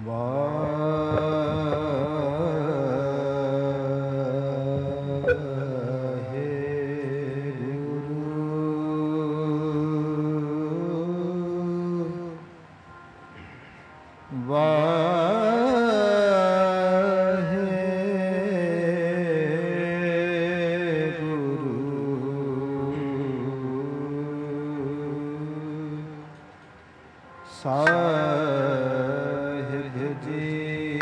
Sahib ji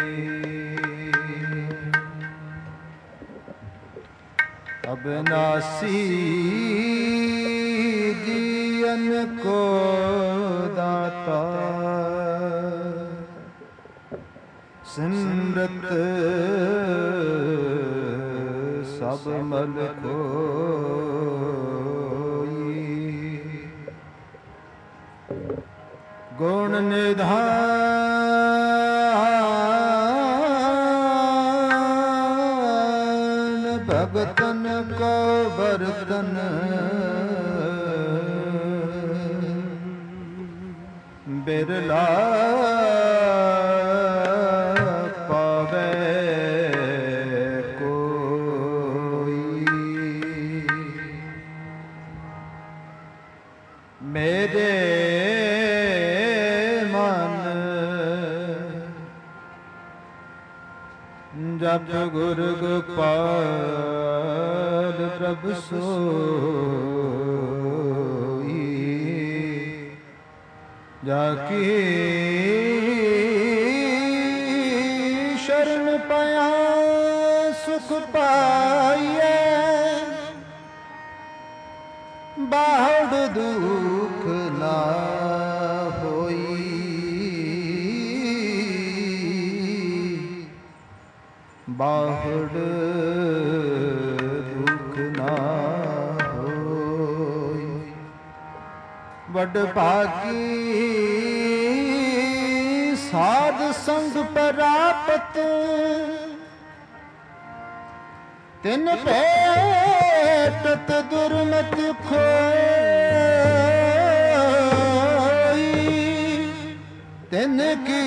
ਅਬਨਾਸੀ Jean ਕੋ ਦਾਤਾ ਸਿਮਰਤ ਸਭ ਮਲ ਕੋਈ ਗੁਣ ਨਿਧਾਨ ਭਗਤਨ ਕੋ ਬਰਤਨ ਬਿਰਲਾ ਪਾਵੇ ਕੋਈ ਮੇਰੇ ਜਪ ਗੁਰ ਗੋਪਾਲ ਪ੍ਰਭ ਸੋਈ ਜਾ ਕੀ ਸ਼ਰਨ ਪਾਇਆ ਸੁਖ ਪਾਈਐ ਬਾਹੜ ਦੁਖ ਨਾ ਬਾਹੜ ਦੁਖ ਨਾ ਹੋਈ ਵੱਡ ਭਾਗੀ ਸਾਧ ਸੰਗ ਪ੍ਰਾਪਤ ਤਿਨ ਭੇਟਤ ਦੁਰਮਤ ਖੋਈ ਤਿਨ ਕੀ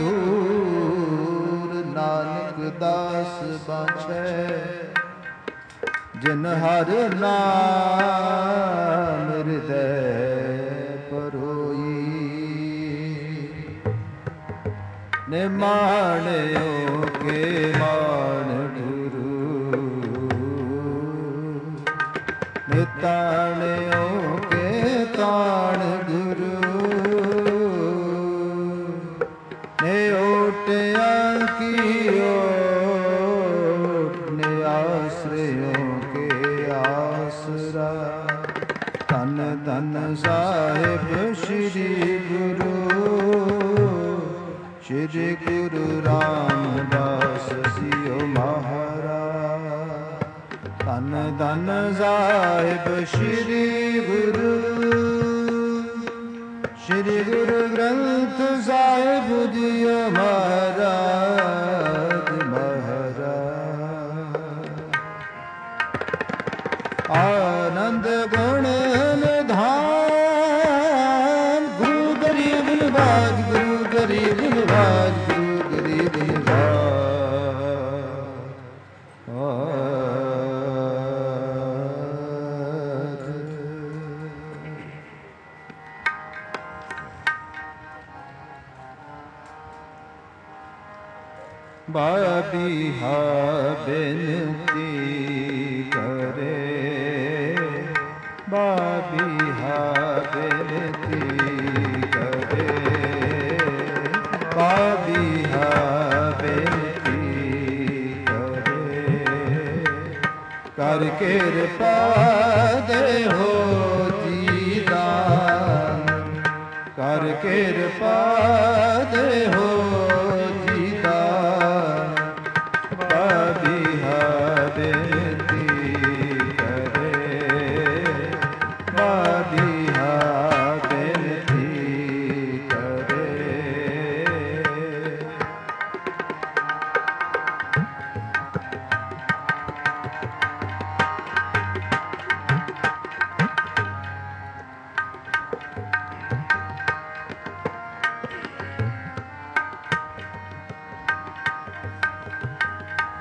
ਤੂਰ ਨਾਨਕ ਦਾਸ ਬਾਛੈ ਜਿਨ ਹਰ ਨਾਮ ਹਿਰਦੈ ਪਰੋਈ ਨਿਮਾਣਿਓ ਕੇ ਮਾਨ ਗੁਰੂ ਨਿਤਾਣਿਓ ਕੇ ਤਾਣ ਗੁਰੂ ਨੇ ਓਟਿਆ ਕੀਓ ਨੇ ਆਸਰਿਓ ਕੇ ਆਸਰਾ ਧੰਨ ਧੰਨ ਸਾਹਿਬ ਸ੍ਰੀ ਗੁਰੂ ਸ਼੍ਰੀ ਗੁਰੂ ਰਾਮਦਾਸ ਜੀਓ ਮਹਾਰਾਜ ਧੰਨ ਧੰਨ ਸਾਹਿਬ ਸ੍ਰੀ ਗੁਰੂ ਸ਼੍ਰੀ ਗੁਰੂ ਗ੍ਰੰਥ ਸਾਹਿਬ ਜੀਓ ਮਹਾਰਾਜ ਮਹਾਰਾਜ ਆਨੰਦ ਗੁਣ ਨਿਧਾਨ ਗੁਰੂ ਗਰੀਬ ਨਿਵਾਜ ਗੁਰੂ ਗਰੀਬ ਨਿਵਾਜ ਗੁਰੂ ਗਰੀਬ ਨਿਵਾਜ ਬਾਬੀਹਾ ਬੇਨਤੀ ਕਰੇ ਬਾਬੀਹਾ ਬੇਨਤੀ ਕਰੇ ਬਾਬੀਹਾ ਬੇਨਤੀ ਕਰੇ ਕਰ ਕਿਰਪਾ ਦੇਹੋ ਜੀਦਾਨ ਕਰ ਕਿਰਪਾ ਦੇਹੋ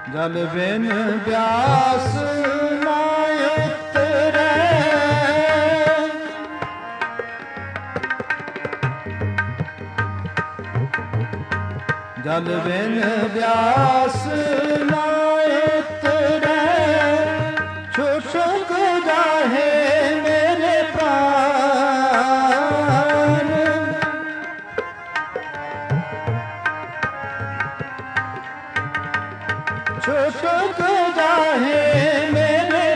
ਜਲ ਬਿਨ ਪਿਆਸ ਨਾ ਉਤਰੈ, ਜਲ ਬਿਨ ਪਿਆਸ ਨਾ ਉਤਰੈ, ਛੁਟਕ ਜਾਹੇ ਮੇਰੇ ਪ੍ਰਾਨ, ਛੁਟਕ ਜਾਹੇ ਮੇਰੇ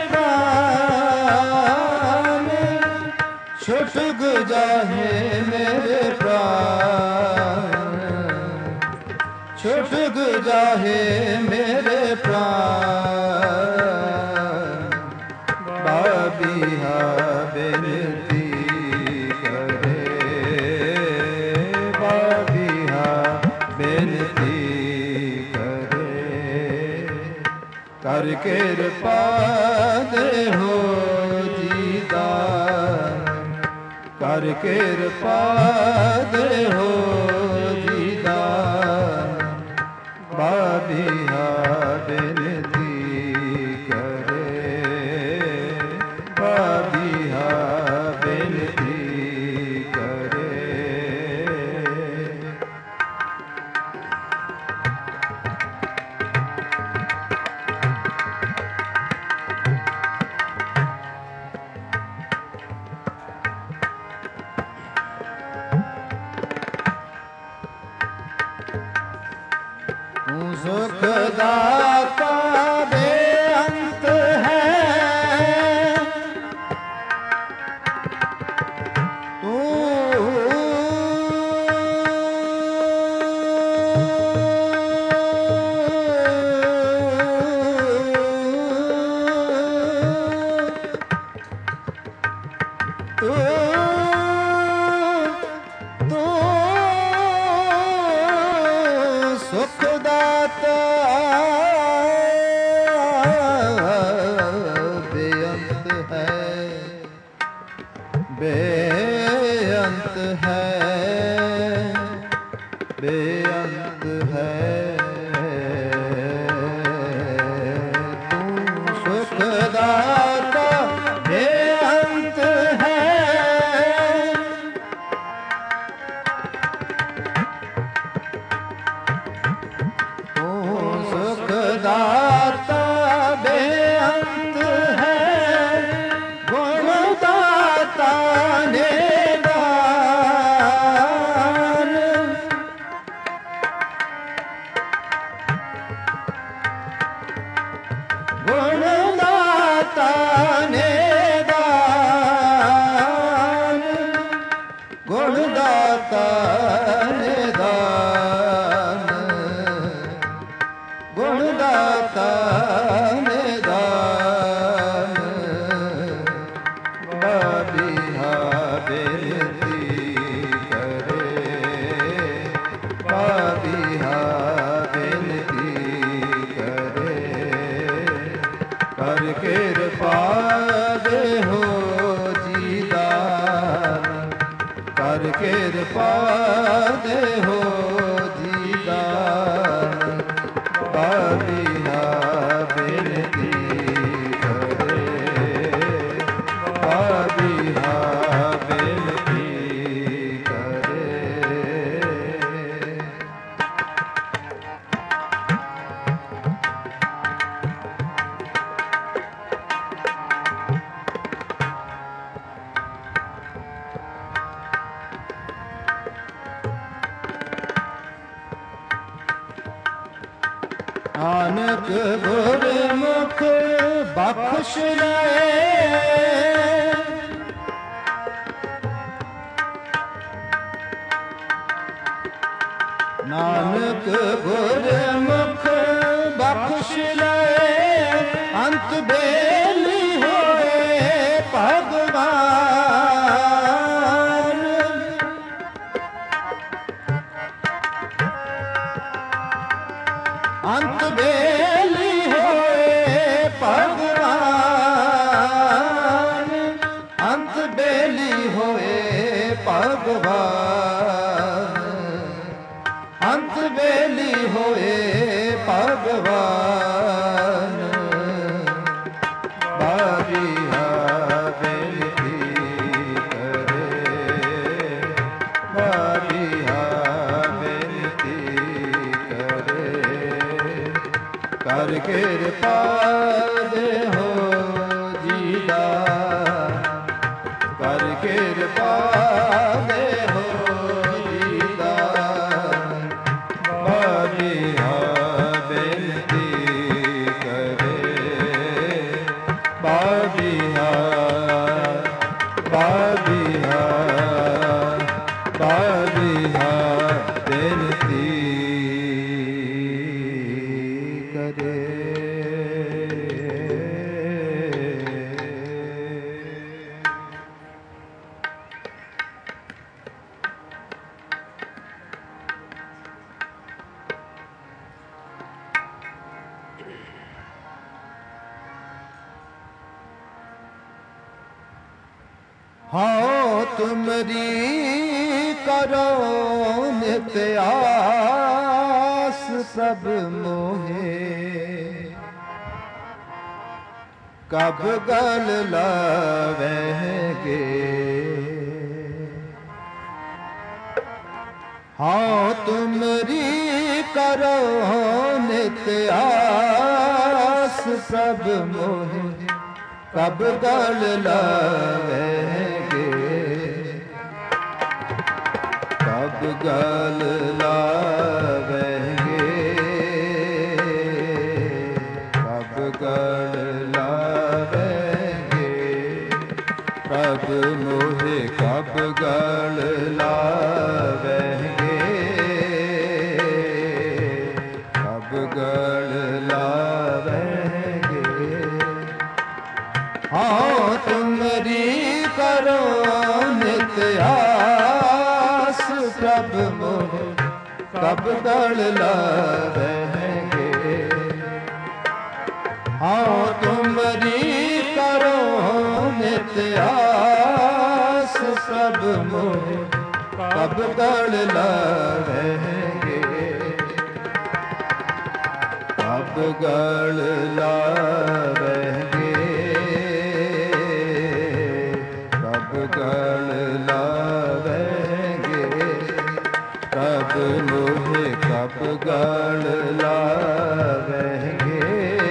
ਪ੍ਰਾਨ, ਛੁਟਕ ਜਾਹੇ ਮੇਰੇ ਪ੍ਰਾਨ, ਛੁਟਕ ਜਾਹੇ ਮੇਰੇ ਪ੍ਰਾਨ, ਬਾਬੀਹਾ ਬੇਨਤੀ ਕਰੇ, ਬਾਬੀਹਾ ਬੇਨਤੀ ਕਰ ਕਿਰਪਾ ਦੇਹੋ ਦੀਦਾਰ, ਕਰ ਕਿਰਪਾ ਦੇਹੋ ਦੀਦਾਰ, ਬਾਬੀਹਾ ਬੇਨਤੀ ਕਰੇ, ਬਾਬੀਹਾ ਬੇਨਤੀ ਕਰੇ। ਸੁਖ ਦਾਤਾ ਬੇਅੰਤ ਹੈ, ਸੁਖ ਦਾਤਾ ਬੇਅੰਤ ਹੈ, ਬੇਅੰਤ ਹੈ, ਬੇਅੰਤ ਹੈ, ਤੂੰ ਸੁਖ ਦਾਤਾ ਬੇਅੰਤ ਹੈ, ਸੁਖ ਦਾਤਾ ਬੇਅੰਤ ਹੈ, ਗੁਣ ਦਾਤਾ ਨਿਦਾਨ, ਗੁਣ ਦਾਤਾ ਨਿਦਾਨ, ਗੁਣ ਦਾਤਾ ਨਿਦਾਨ, ਗੁਣ ਦਾਤਾ ਨਿਦਾਨ, ਬਾਬੀਹਾ ਬੇਨਤੀ ਕਰੇ, ਬਾਬੀਹਾ ਬੇਨਤੀ ਕਰੇ, ਕਰ ਕਿਰਪਾ ਦੇਹੋ ਜੀਦਾਨ, ਕਰ ਕਿਰਪਾ ਦੇਹੋ ਜੀਦਾਨ, ਬਾਬੀਹਾ ਬੇਨਤੀ ਕਰੇ, ਬਾਬੀਹਾ ਬੇਨਤੀ ਕਰੇ। ਨਾਨਕ ਗੁਰਮੁਖ ਬਖਸ਼ ਲਏ, ਨਾਨਕ ਗੁਰਮੁਖ ਬਖਸ਼ ਲਏ, ਅੰਤ ਬੇਲੀ ਹੋਏ ਭਗਵਾਨ, ਅੰਤ ਬੇਲੀ ਹੋਏ ਭਗਵਾਨ, ਅੰਤ ਬੇਲੀ ਹੋਏ ਭਗਵਾਨ, ਅੰਤ ਬੇਲੀ ਹੋਏ ਭਗਵਾਨ, कर कृपा दे हो जीदा कर कृपा दे हो जीदा बाबिया बेनती करे बाबिया बाबिया बाबिया बेनती करे। हाँ तुमरी करो नित्य आस सब मोहे कब गल लावेंगे। हाँ तुमरी करो नित्य आस सब मोहे कब गल लावेंगे कब गल लावेंगे कब गल लावेंगे प्रभु मोहे कब गल लावेंगे कब गल लावेंगे। हाँ तुमरी करो नित्य आस प्रभु मोहे कब गल लावेंगे। हाँ तुमरी करो नित्य आस सब मोहे कब गल लावेंगे कब गल लावेंगे कब गल लावेंगे कब मोहे कब गल लावेंगे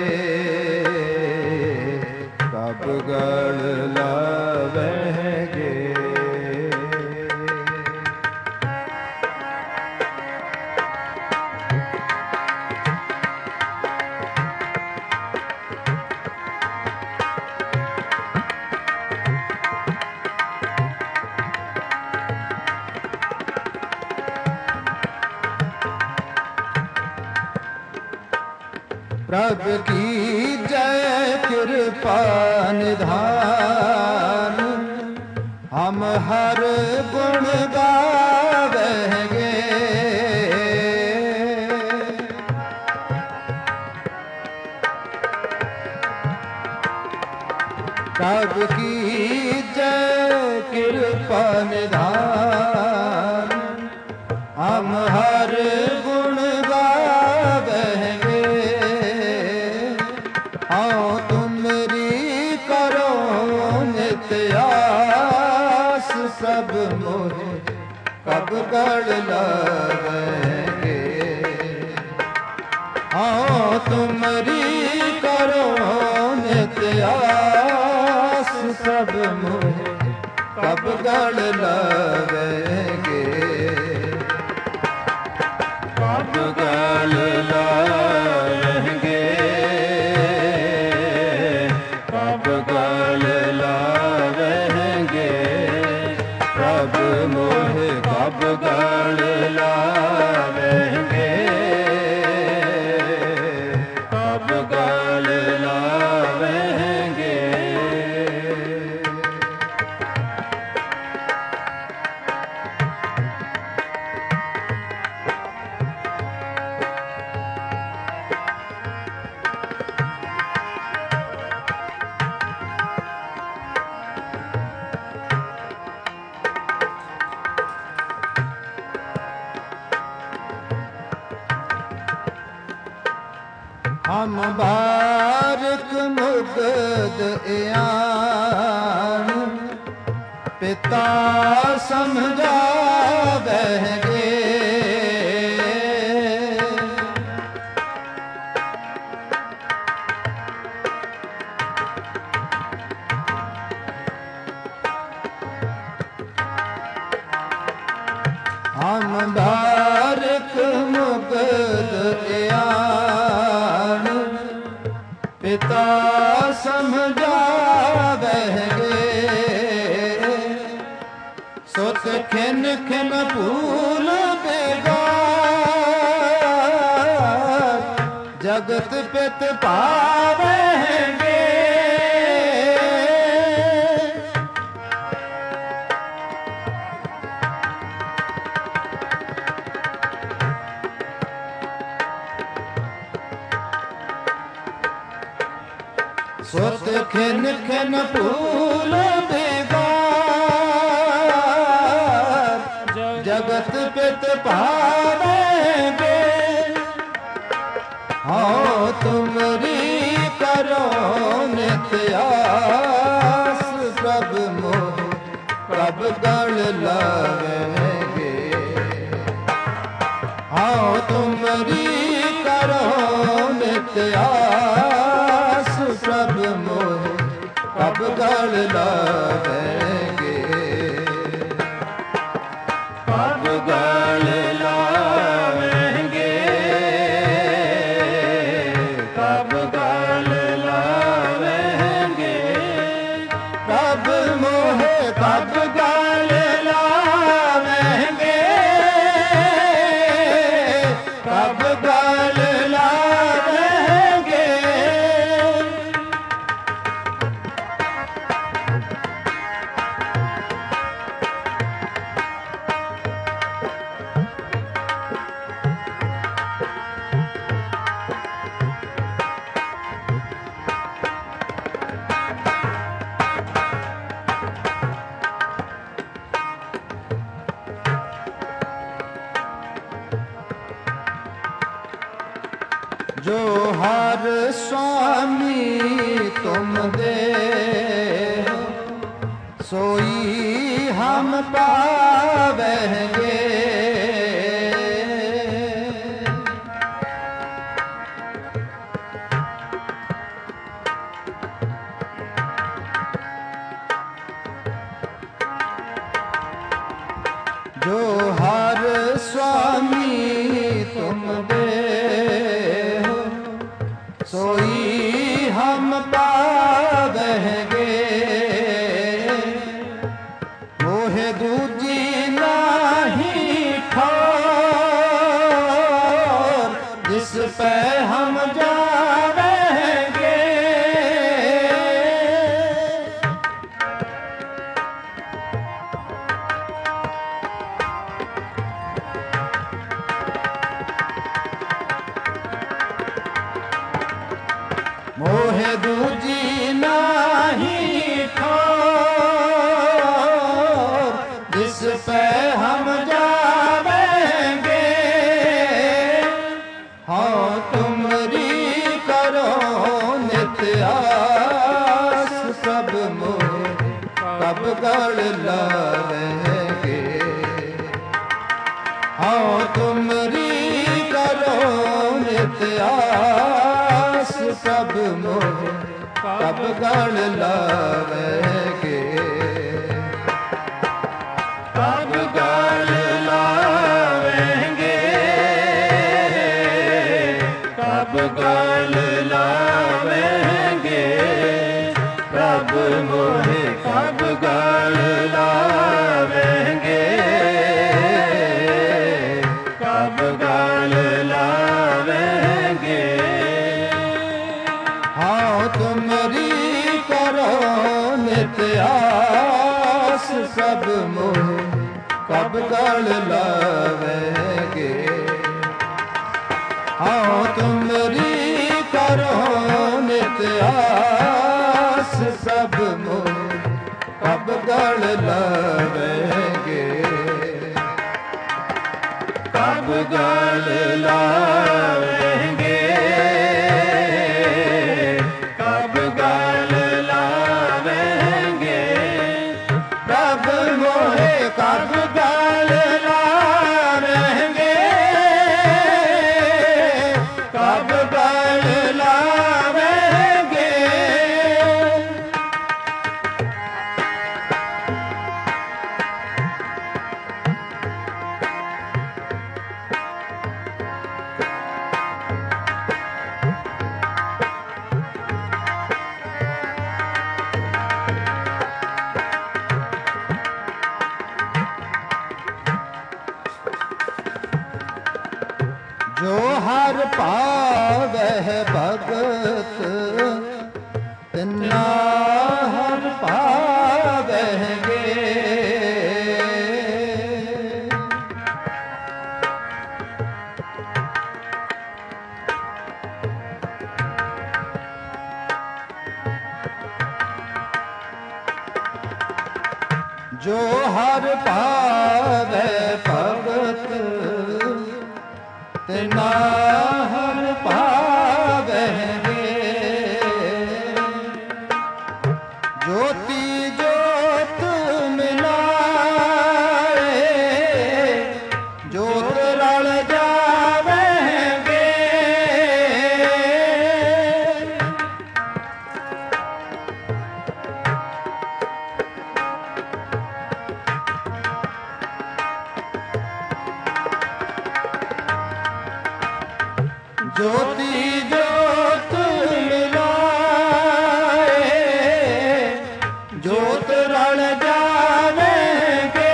कब गल लावेंगे। प्रभु की जय कृपा निधान हम हर गुण गावेंगे। प्रभु की जय कृपा निधान हम हर गुण गावेंगे। हाँ तुमरी करो नित्य आस सब मोहे कब गल लावेंगे। हाँ तुमरी करो नित्य आस सब मोहे कब गल लावेंगे कब गल लावेंगे कब गल लावेंगे प्रभु मोहे कब गल लावेंगे कब गल लावेंगे। हम बारक मुगद इयान पिता समझावेंगे। ध्यान पिता समझावेंगे सुत खिन खिन फूल बेगार जगत पित पावेंगे सुत खिन खिन फूल बेगार जगत पित पावेंगे हाँ तुमरी करो नित्य आस प्रभु मोह कब गण लावेंगे हाँ तुमरी करो नित्य आस प्रभु मोह कब गण लावेंगे कब गण लावेंगे कब गण लावेंगे प्रभु मोह कब गण लावेंगे कब गण लावेंगे जो हर स्वामी तुम दे सोई हम पावेंगे जो हर स्वामी तुम दे सोई हम पावेंगे मोहे दूजी नाही ठौर जिस पे हम जावेंगे मोहे दूजी नाही ठौर जिस पे हम जावेंगे हाँ तुमरी करो नित्य आस सब मोह कब गण लावेंगे हाँ तुमरी करो नित्य आस सब मोह कब गण लावेंगे कब गण लावेंगे कब गण लावेंगे प्रभु मोह कब गण लावेंगे कब गण लावेंगे हाँ तुमरी करो नित्य आस सब मोह कब गण लावेंगे हाँ तुमरी करो नित्य आस सब मोह कब गण लावेंगे कब गण लावेंगे कब गण लावेंगे प्रभु मोहे कब गण लावेंगे कब गण लावेंगे ਹਰ ਭਾਵਹਿ ਭਗਤ ਤਿਨਾ ਹਰ ਭਾਵਹਿ ਗੇ। ਜੋ ਹਰ ਭਾਵੈ ਭਗਤ ਤਿਨਾ ਹਰ ਭਾਵੈ ਗੇ। ਜੋਤੀ ਜੋਤ ਮਿਲਾਏ ਜੋਤ ਰਲ ਜਾਵੇਂਗੇ। ਜੋਤੀ ਜੋਤ ਮਿਲਾਏ ਜੋਤ ਰਲ ਜਾਵੇਂਗੇ।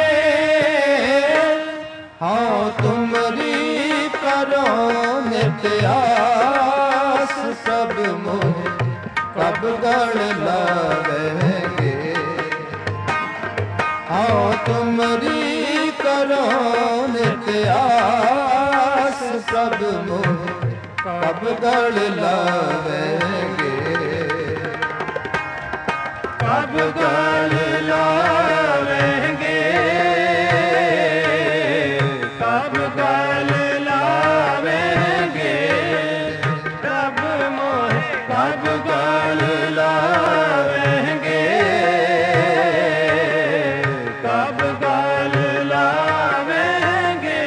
ਹਾਂ ਤੁਮਰੀ ਕਰੋ ਨਿਤ ਆਸ ਸਭ ਮੋਹ ਕਬ ਗਲ ਲਾਵੇਂਗੇ। ਹਾਂ ਤੁਮਰੀ ਕਰੋ ਨਿਤ ਆਸ ਸਭ ਮੋਹ ਕਬ ਗਲ ਲਾਵੇਂਗੇ। ਕਬ ਗਲ ਲਾਵੇਂਗੇ। ਕਬ ਗਲ ਲਾਵੇਂਗੇ। ਕਬ ਮੋਹ ਕਬ ਗਲ ਲਾਵੇਂਗੇ। ਕਬ ਗਲ ਲਾਵੇਂਗੇ।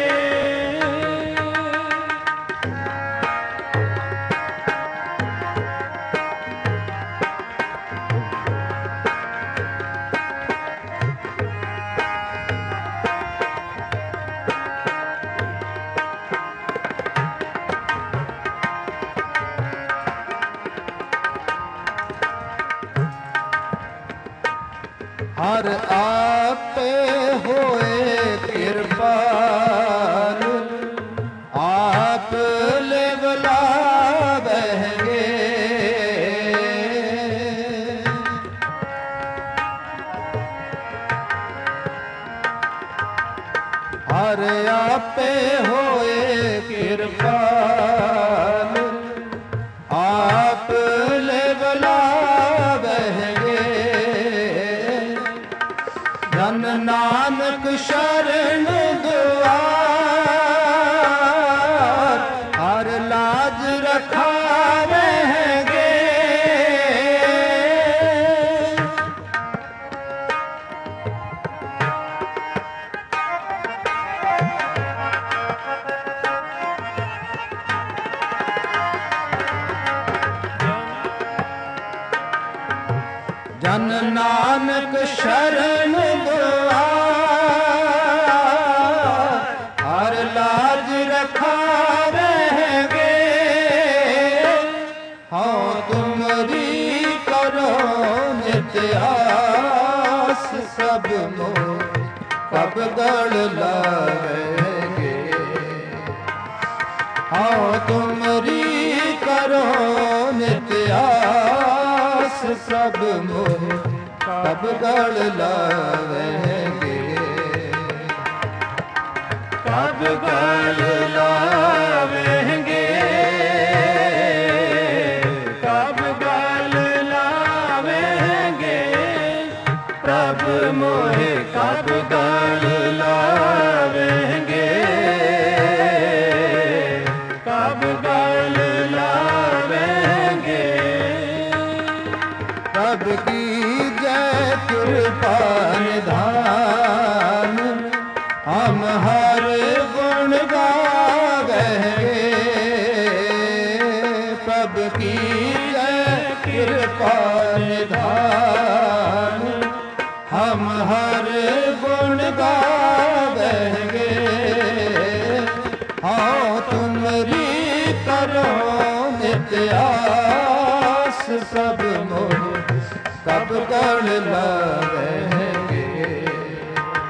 ਹਰ ਆਪੇ ਹੋਏ ਕਿਰਪਾਲ ਆਪ ਲਿਵ ਲਾਵਹਿਗੇ। ਹਰ ਆਪੇ ਹੋਏ ਕਿਰਪਾਲ ਆਪ ਲਿਵ ਲਾਵਹਿਗੇ। ਜਨ ਨਾਨਕ ਸ਼ਰਨ ਦੁਆਰ ਹਰ ਲਾਜ ਰਖਾਵਹਿਗੇ। ਜਨ ਨਾਨਕ ਸ਼ਰਨ ਦੁਆਰ ਹਰ ਲਾਜ ਰਖਾਵਹਿਗੇ। ਹਾਂ ਤੁਮਰੀ ਕਰੋ ਨਿਤ ਆਸ ਸਭ ਮੋਹ ਕਬ ਗਲ ਲਾਵਹਿਗੇ। ਹਾਂ ਤੁਮਰੀ ਕਰੋ ਨਿਤ ਆਸ ਸਭ ਮੋਹ ਕਬ ਗਲ ਲਾਵਹਿਗੇ। ਕਬ ਗਲ ਲਾਵਹਿਗੇ। ਕਬ ਗਲ ਲਾਵਹਿਗੇ। ਪ੍ਰਭ ਮੋਹਿ ਕਬ ਗਲ ਲਾਵਹਿਗੇ। ਕਬ ਗਲ ਲਾਵਹਿਗੇ। ਪ੍ਰਭ ਕੀ ਜੈ ਕਿਰਪਾ ਨਿਧਾਨ ਹਮ ਹਰ ਗੁਣ ਗਾਵਹਿਗੇ। ਪ੍ਰਭ ਕੀ ਜੈ ਕਿਰਪਾ ਨਿਧਾਨ ਹਮ ਹਰ ਗੁਣ ਗਾਵਹਿਗੇ। ਹਾਂ ਤੁਮਰੀ ਕਰੋ ਨਿਤ ਆਸ ਸਭ ਮੋਹ ਕਬ ਗਲ ਲਾਵਹਿਗੇ।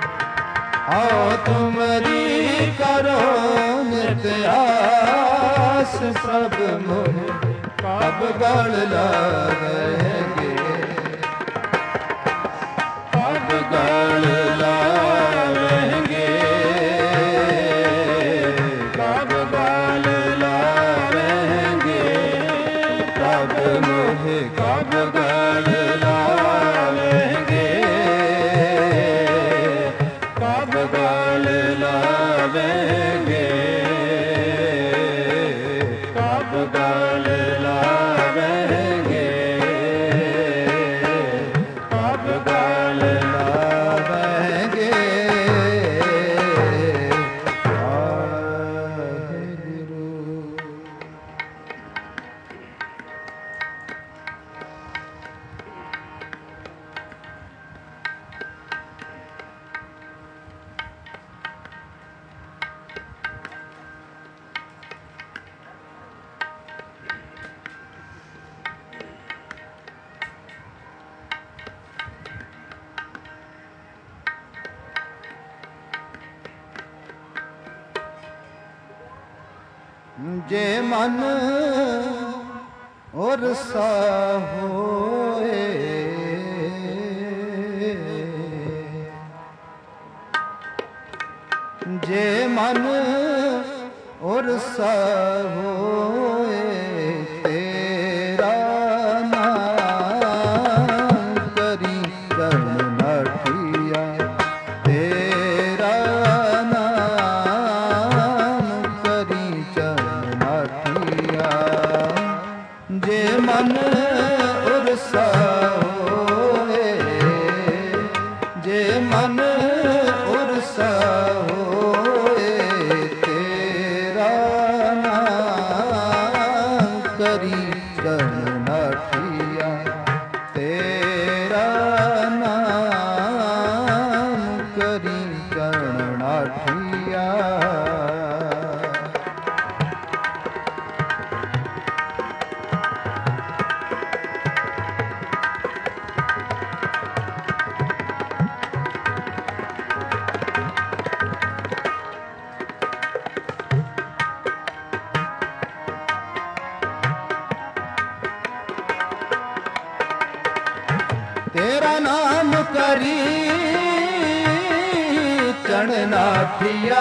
आओ तुमरी करो नित दास सब मोह कब गल लावेंगे, कब गल लावेंगे, कब गल लावेंगे, कब मोह कब गल लावेंगे, कब गल लावेंगे, कब गल लावेंगे, कब गल लावेंगे। वाहिगुरु। जे मन और सा होए, जे मन और सा होए, तेरा नाम करी चरण नाठिया, तेरा नाम करी चरण नाठिया। जे मन उरसा होए, जे मन उरसा होए, तेरा नाम करी चरण नाठिया, तेरा नाम करी चरण नाठिया। तेरा नाम करी चरण नाठिया,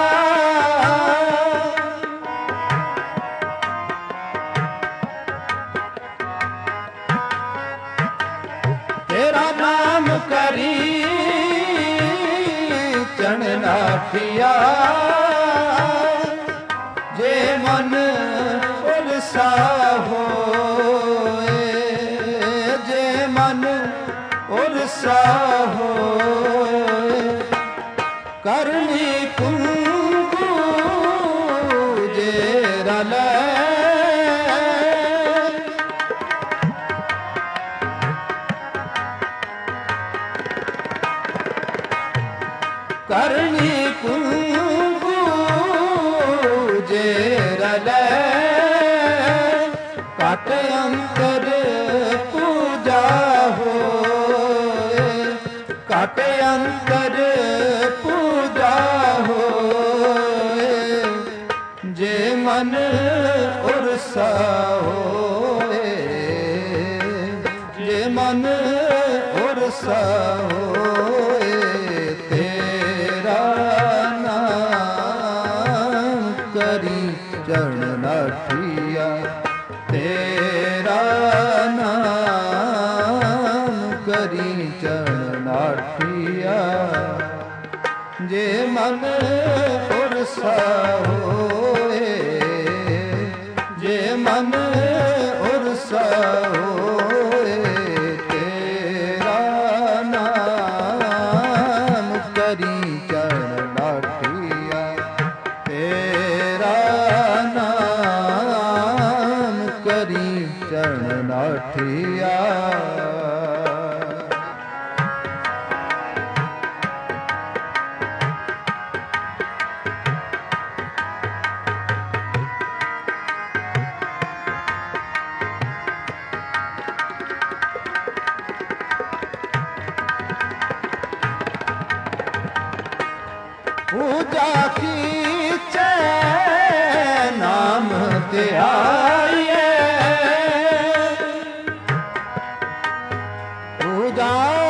तेरा नाम करी चरण नाठिया। जे मन उलसा होए, जे मन उलसा होए, करनी कुंभू जे रलै, करनी कुंभू जे रलै, काट अंतर पूजा होए, काट अंतर पूजा होए। जे मन उरसा होए, जे मन उरसा होए, तेरा नाम करी चरण नाठिया, तेरा नाम करी चरण नाठिया। जे मन उरसा होए, जे मन उरसा होए, तेरा नाम करी चरण नाठिया, तेरा नाम करी चरण नाठिया। पूजा कीचे नाम ਤੇ ਆਈਏ ਪੂਜਾ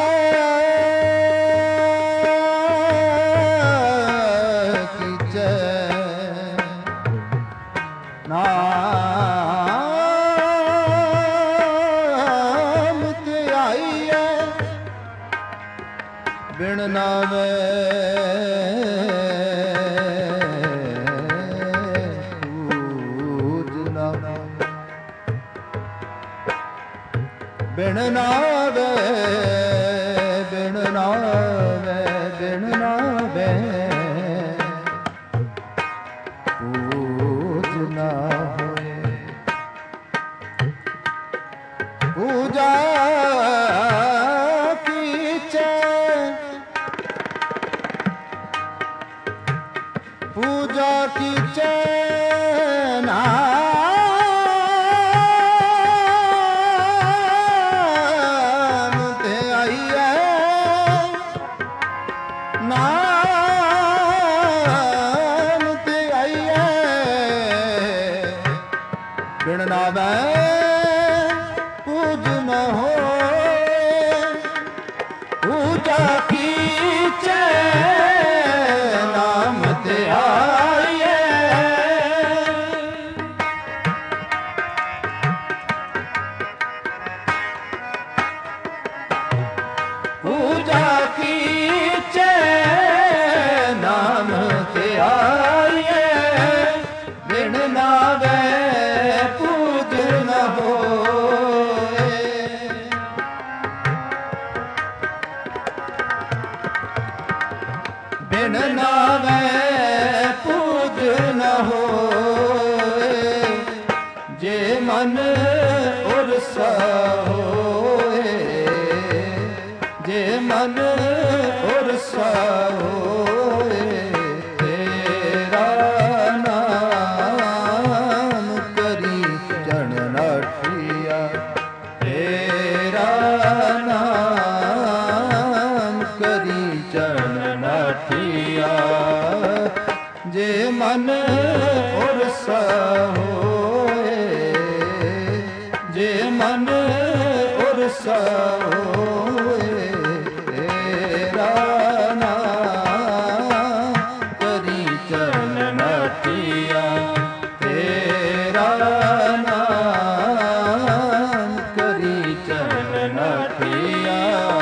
ਬਿਨ ਨਾਵੇ ਪੂਜਨਾ ਬਿਨ ਨਾਵੇ ਬਿਨ ਨਾਵੇ ਬਿਨ ਨਾਵੇ ਪੂਜਨਾ ਹੋਏ ਪੂਜਾ पूजा की नाम ते आई है नाम ते आई है बिन नावे पूज न हो पूजा की नाम ते आइए पूजा की नाम ते आइए बिन नावे पूज न होए बिन नावे पूज न होए जे मन उरसा होए जे मन उरसा होए तेरा नाम करी जन नाठिया तेरा नाम करी जन नाठिया जे मन उरसा होए जे मन उरसा होए तेरा नाम करी चरण नाठिया तेरा नाम करी चरण नाठिया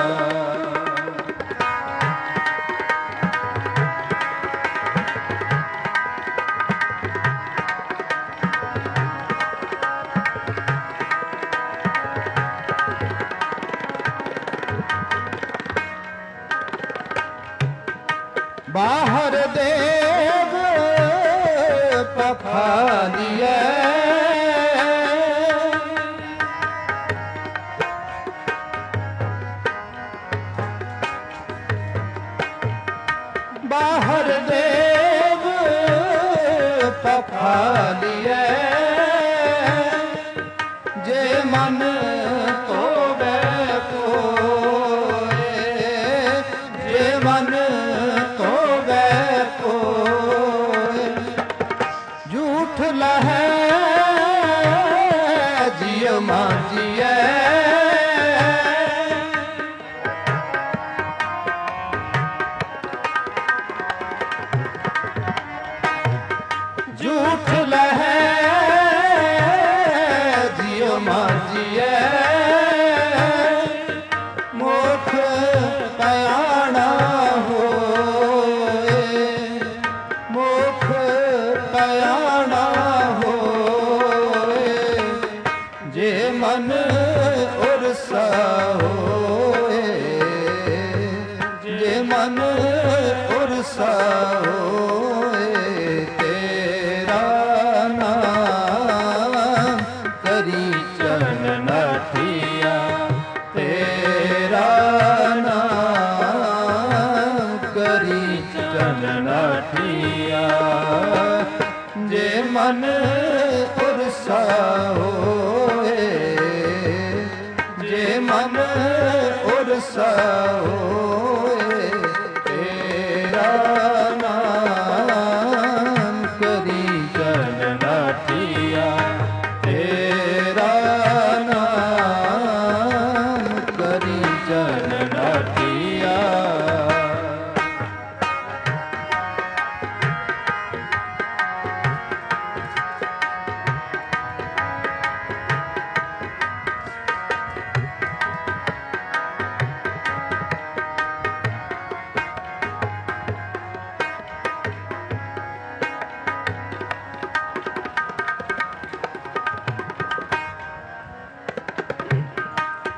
बाहर देव पखालिए बाहर देव पखालिए जे मन तोबे कोए जे मन झूठ लहे जिय माजिए झूठ लहे जिय माजिए मोख पयाना होए मोख पयाना होए जे मन उरसा होए जे मन उरसा होए तेरा नाम करी चरण नाठिया तेरा नाम करी चरण नाठिया जे मन उरसा होए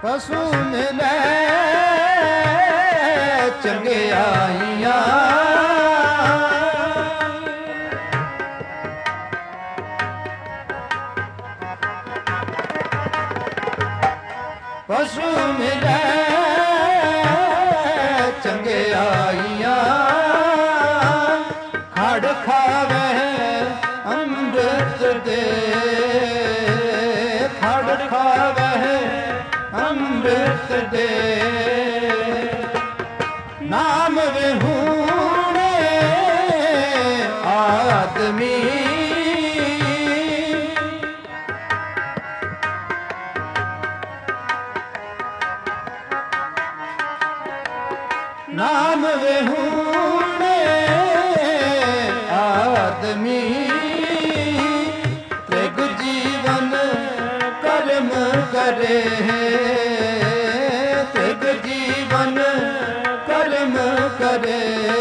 ਪਸ਼ੂ ਮਿਲੇ ਚੰਗਿਆਈਆਂ ਪਸ਼ੂ ਮਿਲੇ ਚੰਗਿਆਈਆਂ ਖੜ ਖਾਵੇ ਅੰਮ੍ਰਿਤ ਦੇ ਖੜ ਖਾਵੇ ਅੰਮ੍ਰਿਤ ਦੇ ਨਾਮ ਵਿਹੂਣੇ ਆਦਮੀ ਨਾਮ ਵਿਹੂਣੇ ਆਦਮੀ ਤ੍ਰਿਗ ਜੀਵਨ ਕਰਮ ਕਰੇ ਤ੍ਰਿਗ ਜੀਵਨ ਕਰਮ ਕਰੇ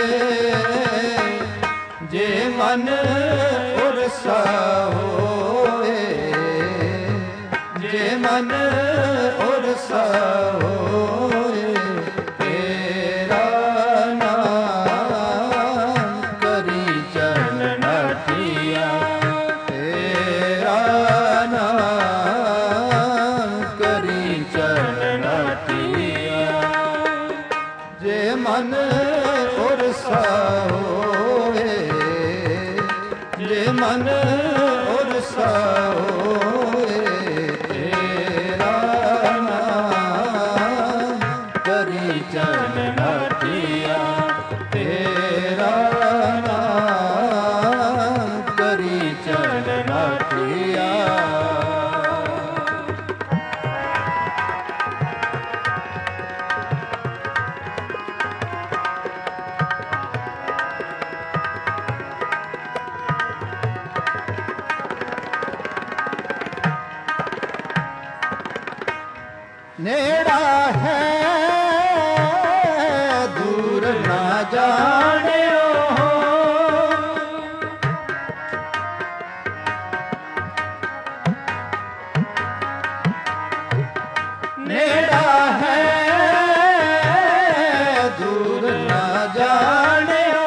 ਜੇ ਮਨ ਉਰਸਾ ਹੋਏ ਜੇ ਮਨ ਉਰਸਾ ਹੋਏ ਤੇਰਾ ਨਾਮ ਕਰੀ ਚਰਨ ਨਾਠੀਆ ਤੇਰਾ ਨਾਮ ਕਰੀ ਚਰਨ ਨਾਠੀਆ ਜੇ ਮਨ ਉਰਸਾ ਹੋਏ ਜੇ ਮਨ ਉਰਸਾ ਹੋਏ ਤੇਰਾ ਨਾਮ ਕਰੀ ਚਰਨ ਨਾਠੀਆ ਤੇਰਾ ਨਾਮ ਕਰੀ ਚਰਨ ਨਾਠੀਆ ਨੇੜਾ ਹੈ ਦੂਰ ਨਾ ਜਾਣਿਓ ਨੇੜਾ ਹੈ ਦੂਰ ਨਾ ਜਾਣਿਓ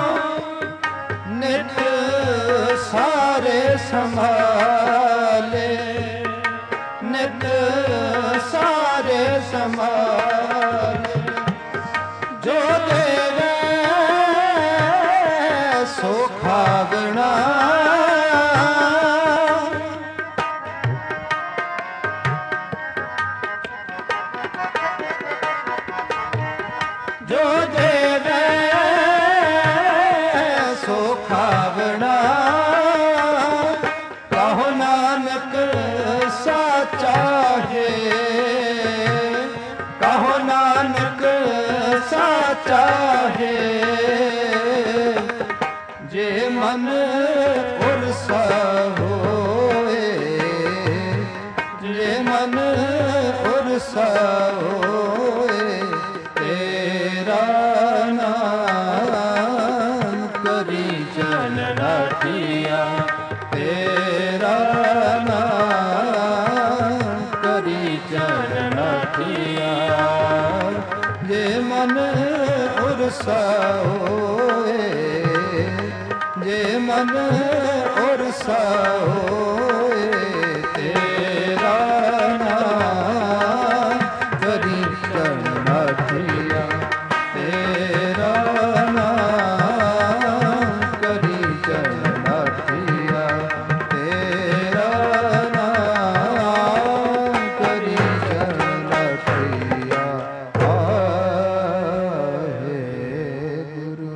ਨਿਤ ਸਾਰੇ ਸੰਭਾਲੇ ਨਿਤ ਸਾਰੇ ਸਮਾਲ ਜੋ ਦੇਵੇ ਸੋ ਖਾਵਣਾ ਜੋ ਦੇਵੇ ਸੋ ਖਾਵਣਾ ਕਹੋ ਨਾਨਕ ਸਾਚਾ ਹੈ ਕਹੋ ਨਾਨਕ ਸਾਚਾ ਹੈ ਜੇ ਮਨ ਉਰਸਾ ਹੋਏ ਜੇ ਮਨ ਉਰਸਾ ਹੋਏ ਤੇਰਾ ਨਾਮ ਕਰੀ ਚਰਨ ਨਾਠੀਆ ਤੇਰਾ ਨਾਮ ਕਰੀ ਚਰਨ ਨਾਠੀਆ ਜੇ ਮਨ ਉਰਸਾ ਹੋਏ ਜੇ ਮਨ ਉਰਸਾ ਹੋਏ ਤੇਰਾ ਨਾਮ ਕਰੀ ਚਰਨ ਨਾਠੀਆ ਤੇਰਾ ਨਾਮ ਕਰੀ ਚਰਨ ਨਾਠੀਆ ਤੇਰਾ ਨਾਮ ਕਰੀ ਚਰਨ ਨਾਠੀਆ ਆਹੇ ਗੁਰੂ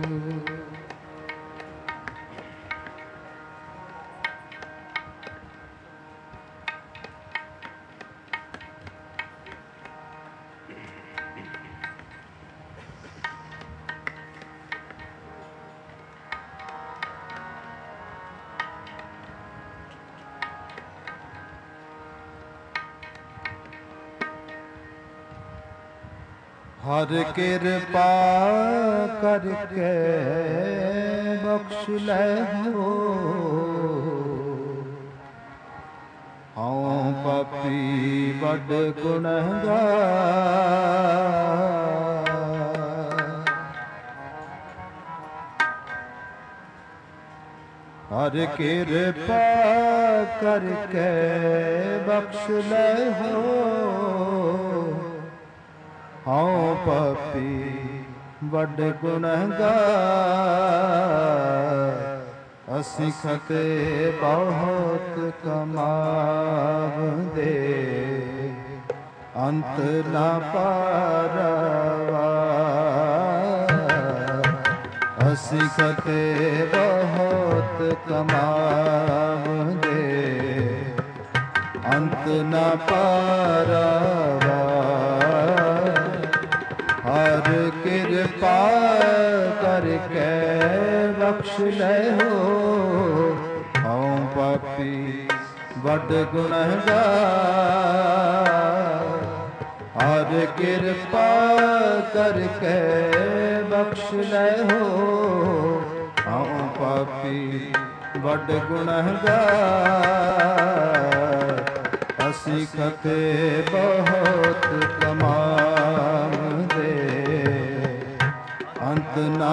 ਹਰ ਕਿਰਪਾ ਕਰਕੇ ਬਖਸ਼ ਲੈ ਹੋ ਹਉ ਪਾਪੀ ਵੱਡ ਗੁਣਹਗਾਰ। ਹਰ ਕਿਰਪਾ ਕਰਕੇ ਬਖਸ਼ ਲੈ ਹੋ, ਹਉ ਪਾਪੀ ਵੱਡ ਗੁਣਹਗਾਰ। ਅਸੀਂ ਖਤੇ ਬਹੁਤ ਕਮਾਵਦੇ, ਅੰਤ ਨਾ ਪਾਰਵਾਰ। ਅਸੀਂ ਖਤੇ ਬਹੁਤ ਕਮਾਵਦੇ, ਅੰਤ ਨਾ ਪਾਰਵਾਰ। ਹਰ ਕਿਰਪਾ ਕਰਕੇ ਬਖਸ਼ ਲੈ ਹੋ, ਹਉ ਪਾਪੀ ਵੱਡ ਗੁਣਹਗਾਰ। ਹਰ ਕਿਰਪਾ ਕਰਕੇ ਬਖਸ਼ ਲੈ ਹੋ, ਹਉ ਪਾਪੀ ਵੱਡ ਗੁਣਹਗਾਰ। ਅਸੀਂ ਖਤੇ ਬਹੁਤ ਕਮਾਵਦੇ, ਅੰਤ ਨਾ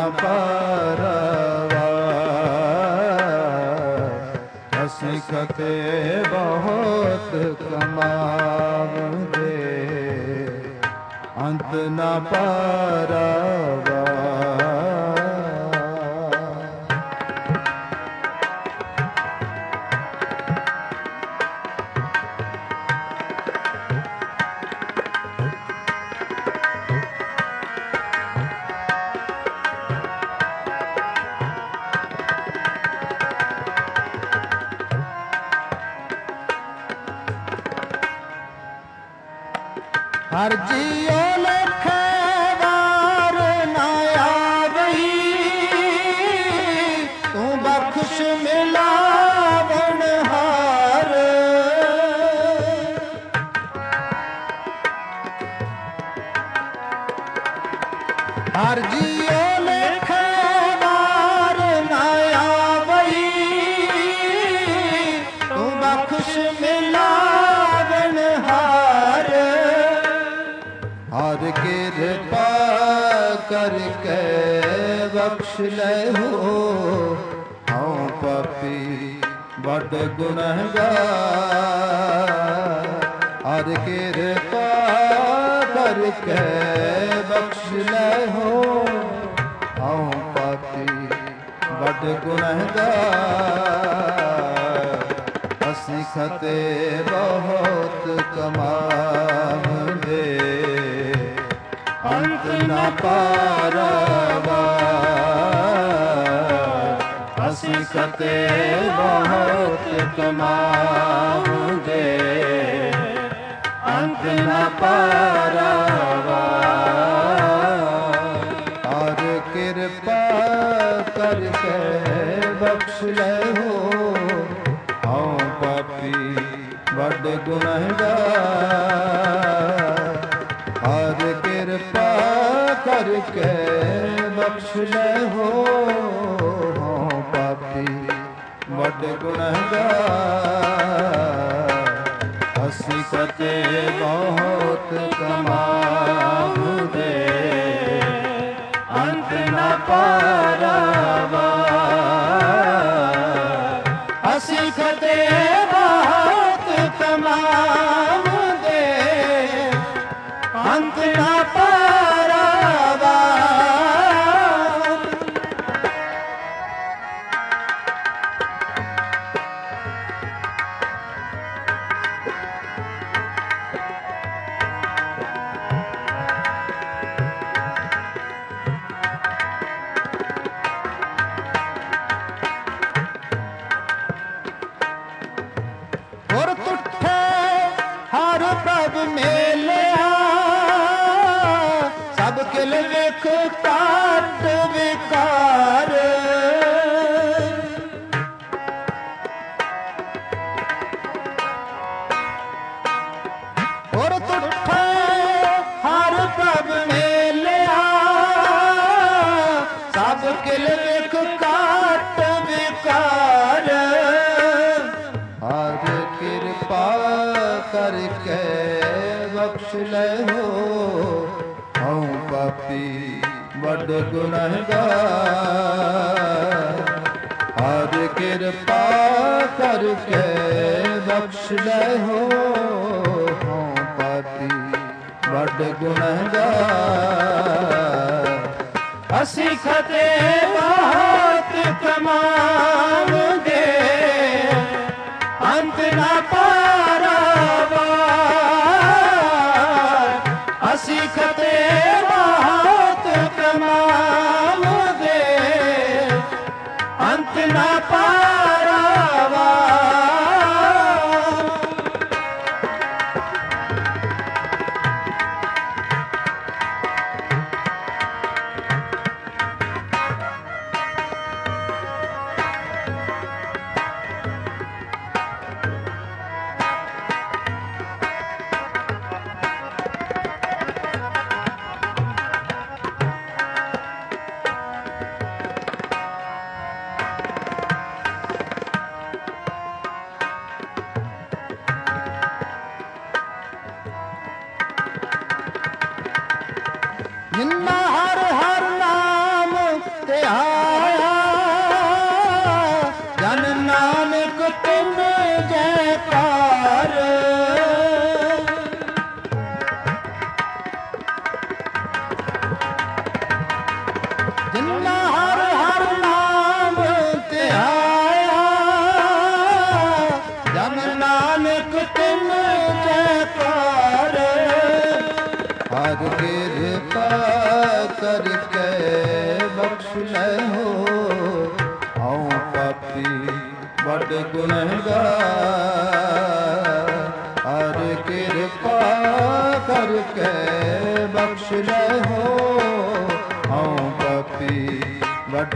ਪਾਰਵਾਰ। ਅਸੀਂ ਖਤੇ ਬਹੁਤ ਕਮਾਵਦੇ, ਅੰਤ ਨਾ ਪਾਰਵਾਰ। ਹਰ ਜੀਉ ਲਖੇ ਵਾਰ ਨਾ ਆਵਈ, ਤੂੰ ਬਖਸ਼ ਮਿਲਾਵਣ ਹਾਰ। ਹਰ ਜੀਉ ਲਖੇ ਵਾਰ ਨਾ ਆਵਈ, ਤੂੰ ਬਖਸ਼ ਮਿਲਾਵਣ ਹਾਰ। ਹਰ ਕਿਰਪਾ ਕਰਕੇ ਬਖਸ਼ ਲੈ ਹੋ, ਹਉ ਪਾਪੀ ਵੱਡ ਗੁਣਹਗਾਰ। ਹਰ ਕਿਰਪਾ ਕਰਕੇ ਬਖਸ਼ ਲੈ ਹੋ, ਹਉ ਪਾਪੀ ਵੱਡ ਗੁਣਹਗਾਰ। ਅਸੀਂ ਖਤੇ ਬਹੁਤ ਕਮਾਵਦੇ, ਅੰਤ ਨਾ ਪਾਰਵਾਰ। ਅਸੀਂ ਖਤੇ ਬਹੁਤ ਕਮਾਵਦੇ, ਅੰਤ ਨਾ ਪਾਰਵਾਰ। ਹਰ ਕਿਰਪਾ ਕਰਕੇ ਬਖਸ਼ ਲੈ ਹੋ, ਹਉ ਪਾਪੀ ਵੱਡ ਗੁਣਹਗਾਰ। ਹਰ ਕਿਰਪਾ ਕਰਕੇ ਬਖਸ਼ ਲੈ ਹੋ, ਹਉ ਪਾਪੀ ਵੱਡ ਗੁਣਹਗਾਰ। ਅਸੀਂ ਖਤੇ ਬਹੁਤ ਕਮਾਵਦੇ, ਅੰਤ ਨਾ ਪਾਰਵਾਰ। ਅਸੀਂ ਖਤੇ ਬਹੁਤ ਕਮਾਵਦੇ, ਅੰਤ ਨਾ ਪਾਰਵਾਰ। ਗੁਰ ਤੁਠੇ ਹਰ ਪ੍ਰਭ ਮੇਲਿਆ, ਸਭ ਕਿਲ ਵੇਖ ਕਾਟ ਵਿਕਾਰ। ਗੁਰ ਤੁਠੇ ਹਰ ਪ੍ਰਭ ਮੇਲਿਆ, ਸਭ ਕਿਲ ਵੇਖ ਕਾਟ ਵਿਕਾਰ। ਹਰ ਕਿਰਪਾ ਕਰਕੇ ਲੈ ਹੋ ਹਉ ਪਾਪੀ ਵੱਡ ਗੁਨਾਹਗਾਰ ਹਰ ਕਿਰਪਾ ਕਰਕੇ ਬਖਸ਼ ਲੈ ਹੋ ਹਉ ਪਾਪੀ ਵੱਡ ਗੁਨਾਹਗਾਰ ਅਸੀਂ ਖਤੇ ਬਹੁਤ ਕਮਾਉਂਦੇ ਅੰਤ ਨਾ ਪਾਰਾਵਾਰ ਅਸੀਂ ਖਤੇ ਬਹੁਤ ਕਮਾਉਂਦੇ ਅੰਤ ਨਾ ਪਾਰਾਵਾਰ ਜਿਨ੍ਹਾਂ ਹਰ ਹਰ ਨਾਮ ਧਿਆਇਆ ਜਨ ਨਾਨਕ ਤਿਨ ਜੈਕਾਰ ਜਿਨ੍ਹਾਂ ਹਰ ਹਰ ਨਾਮ ਧਿਆਇਆ ਜਨ ਨਾਨਕ ਤਿਨ ਜੈਕਾਰ ਹਰ ਕਿਰਪਾ ਕਰਕੇ ਬਖਸ਼ ਲੈ ਹੋ ਹਉ ਪਾਪੀ ਵੱਡ ਗੁਨਾਹਗਾਰ ਹਰ ਕਿਰਪਾ ਕਰਕੇ ਬਖਸ਼ ਲੈ ਹੋ ਹਉ ਪਾਪੀ ਵੱਡ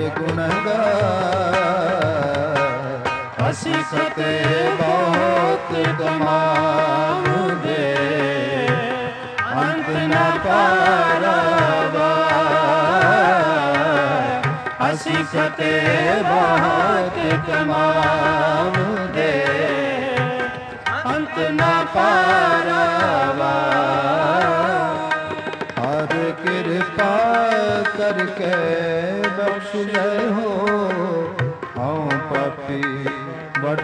ਗੁਨਾਹਗਾਰ ਅਸੀਂ ਖਤੇ ਬਹੁਤ ਕਮਾਉਂਦੇ ਅੰਤ ਨਾ ਪਾਰਾਵਾਰ ਅਸੀਂ ਖਤੇ ਬਹੁਤ ਕਮਾਉਂਦੇ ਅੰਤ ਨਾ ਪਾਰਾਵਾਰ ਹਰ ਕਿਰਪਾ ਕਰਕੇ ਬਖਸ਼ ਲੈ ਹੋ ਹਉ ਪਾਪੀ ਵੱਡ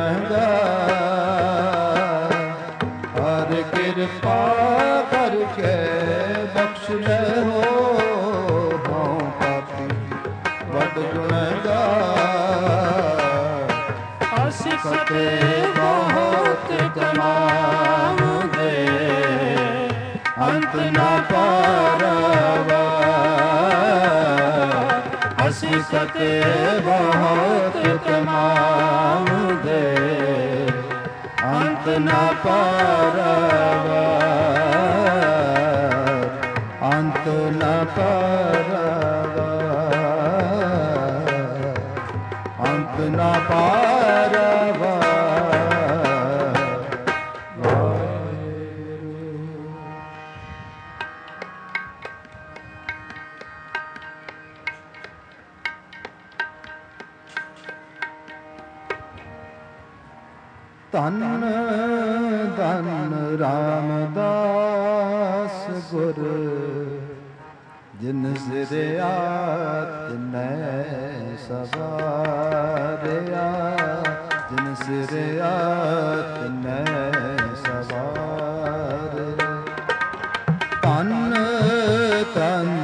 ਗੁਨਾਹਗਾਰ ਹਰ ਕਿਰਪਾ ਕਰਕੇ ਬਖਸ਼ ਲੈ ਹੋ ਹਉ ਪਾਪੀ ਵੱਡ ਗੁਨਾਹਗਾਰ ਅਸੀਂ ਖਤੇ ਬਹੁਤ ਕਮਾਉਂਦੇ ਅੰਤ ਨਾ ਪਾਰਾਵਾਰ ਅਸੀਂ ਖਤੇ ਬਹੁਤ ਕਮਾਉਂਦੇ ਅੰਤ ਨਾ ਪਾਰਾਵਾਰ ਅੰਤ ਨਾ ਪਾਰਾਵਾਰ ਅੰਤ ਨਾ ਪਾਰਾਵਾਰ ਧੰਨ ਧੰਨ ਰਾਮਦਾਸ ਗੁਰ ਜਿਨ ਸਿਰਿਆ ਤਿਨੈ ਸਵਾਰਿਆ ਜਿਨ ਸਿਰਿਆ ਤਿਨੈ ਸਵਾਰਿਆ ਧੰਨ ਧੰਨ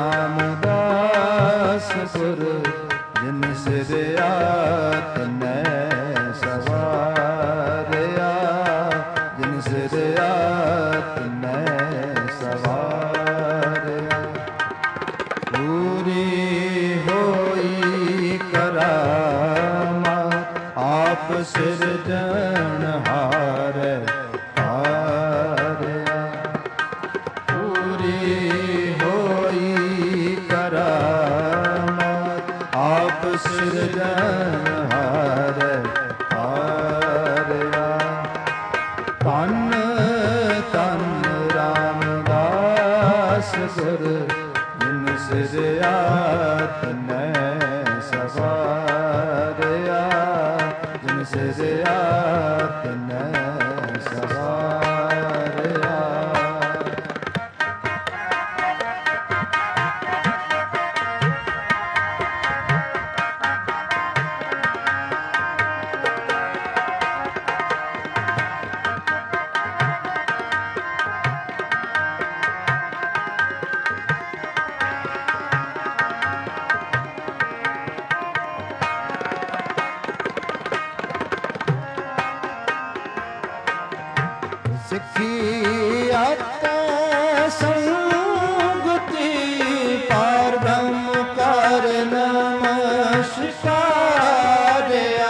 ਰਾਮਦਾਸ ਗੁਰ ਜਿਨ ਸਿਰਿਆ ਤਿਨੈ ਸਵਾਰਿਆ ਜਿਨ ਸਿਰਿਆ ਤਿਨੈ ਸਵਾਰਿਆ ਪੂਰੀ ਹੋਈ ਕਰਾਮਾਤ ਆਪ ਸਿਰਜਣਹਾਰ ਹਾਰਿਆ ਪੂਰੀ ਹੋਈ ਕਰਾਮਾਤ ਆਪ ਸਿਰਜਣਹਾਰ ਹਾਰਿਆ ਧੰਨ ਧੰਨ ਰਾਮਦਾਸ ਗੁਰ ਜਿਨ ਸਿਰਿਆ ਤਿਨੈ ਸਵਾਰਿਆ ਜਿਨ ਸਿਰਿਆ ਤਿਨੈ ਸਵਾਰਿਆ ਸਿੱਖੀ ਆਤੈ ਸੰਗਤੀ ਪਾਰ ਬ੍ਰਹਮ ਕਰ ਨਮਸਕਾਰਿਆ।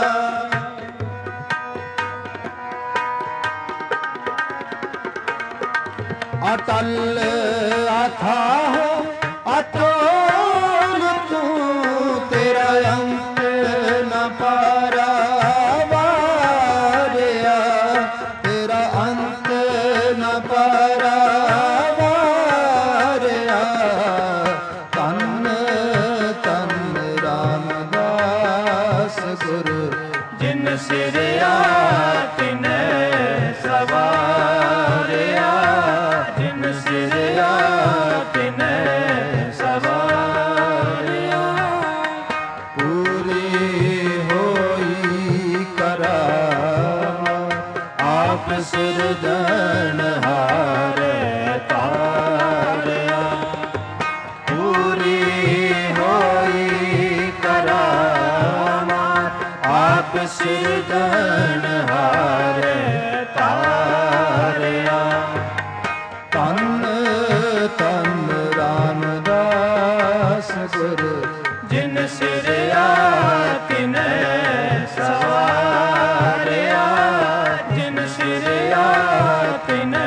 ਅਟਲ ਅਥਾਹ ਅਤੁਲ ਤੂੰ ਤੇਰਾ ਅੰਤ ਨ ਪਾਰਾਵਾਰਿਆ, ਤੇਰਾ ਅੰਤ ਨ ਪਾਰਾਵਾਰਿਆ। ਧੰਨ ਧੰਨ ਰਾਮਦਾਸ ਗੁਰੂ ਜਿਨ ਸਿਰਿਆ ਤਿਨੈ ਸਵਾਰਿਆ, ਜਿਨ ਸਿਰਿਆ ਤਿਨੈ ਸਵਾਰਿਆ। ਪੂਰੀ ਹੋਈ ਕਰਾਮਾਤ ਆਪ ਸਿਰਜਣਹਾਰੈ ਤਾਰਿਆ। ਪੂਰੀ ਹੋਈ ਕਰਾਮਾਤ ਆਪ ਸਿਰਜਣਹਾਰੈ ਤਾਰਿਆ। ਧੰਨ ਧੰਨ ਰਾਮਦਾਸ ਗੁਰੂ ਜਿਨ ਸਿਰਿਆ ਤਿਨੈ ਸਵਾਰਿਆ, ਜਿਨ ਸਿਰਿਆ ਤਿਨੈ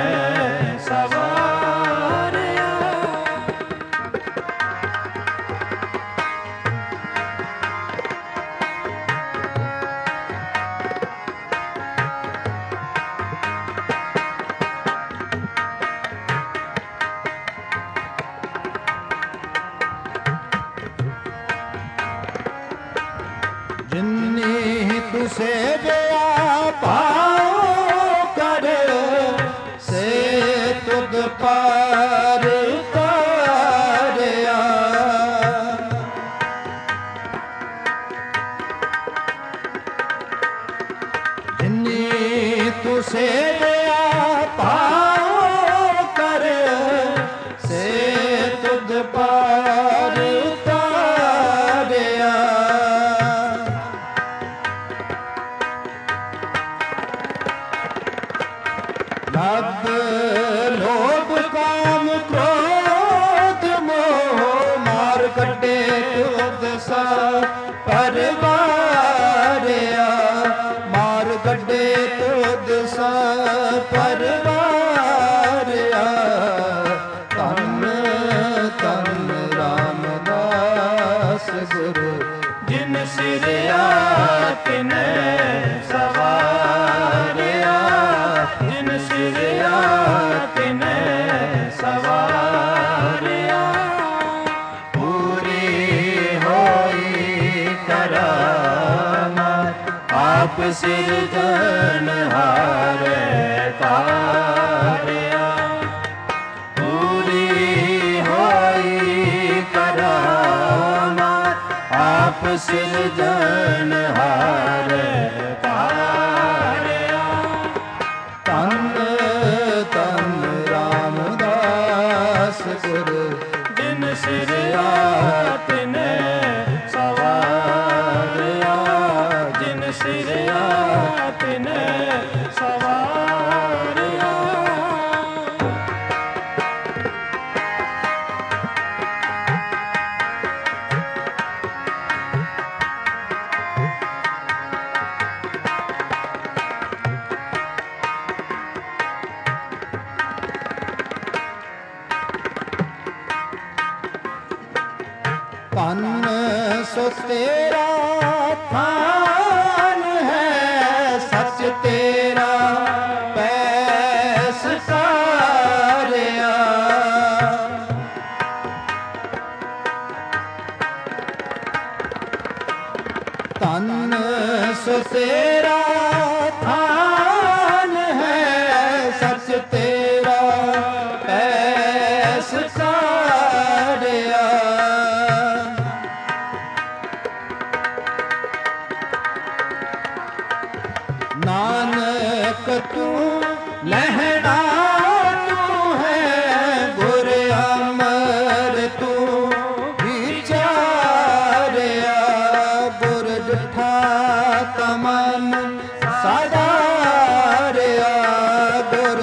ਸਵਾਰਿਆ। ਜਿਨਿ ਤੂੰ ਸੇਵਿਆ ਪਾਉ ਕਰ ਸੇ ਤੁਧ ਪਾਰ ਤਾਰਿਆ। ਜਿਨਿ ਤੂੰ ਸੇਵਿਆ ਪਾਉ ਕਰ ਸੇ ਤੁਧ ਪਾਰ ਤਾਰਿਆ। ਲਬ ਲੋਭ ਕਾਮ ਕ੍ਰੋਧ ਮੋਹ ਮਾਰ ਕੱਢੇ ਤੁਧ ਸਾ ਪਰਵਾਰਿਆ, ਮਾਰ ਕੱਢੇ ਤੁਧ ਸਾ ਪਰਵਾਰਿਆ। ਧੰਨ ਧੰਨ ਰਾਮਦਾਸ ਗੁਰੂ ਜਿਨ ਸਿਰਿਆ ਤਿਨੈ ਸਵਾਰਿਆ, ਜਿਨ ਸਿਰਿਆ ਤਿਨੈ ਸਵਾਰਿਆ। ਪੂਰੀ ਹੋਈ ਕਰਾਮਾਤ ਆਪ ਸਿਰਜਣਹਾਰੈ ਤਾਰਿਆ। ਪੂਰੀ ਹੋਈ ਕਰਾਮਾਤ ਆਪ ਸਿਰਜਣਹਾਰੈ ਤਾਰਿਆ। ਧੰਨ ਧੰਨ ਰਾਮਦਾਸ ਗੁਰੂ ਜਿਨ ਸਿਰਿਆ ਤਿਨੈ ਸਵਾਰਿਆ, ਜਿਨ ਸਿਰਿਆ ਤਿਨੈ ਸਵਾਰਿਆ। ਧੰਨ ਸੋ ਤੇਰਾ ਥਾਨ ਹੈ, ਸੱਚ ਤੇਰਾ ਪੈਸ ਸਾਰਿਆ। ਧੰਨ ਸੋ ਤੇਰਾ ਥਾਨ ਹੈ, ਸੱਚ ਤੇਰਾ ਪੈਸ ਸਾਰਿਆ। ਨਾਨਕ ਤੂੰ ਲਹਿਣਾ ਤੂੰ ਹੈ, ਗੁਰ ਅਮਰ ਤੂੰ ਵਿਚਾਰਿਆ। ਗੁਰ ਡਿਠਾ ਤਮਨ ਸਾਧਾਰਿਆ, ਗੁਰ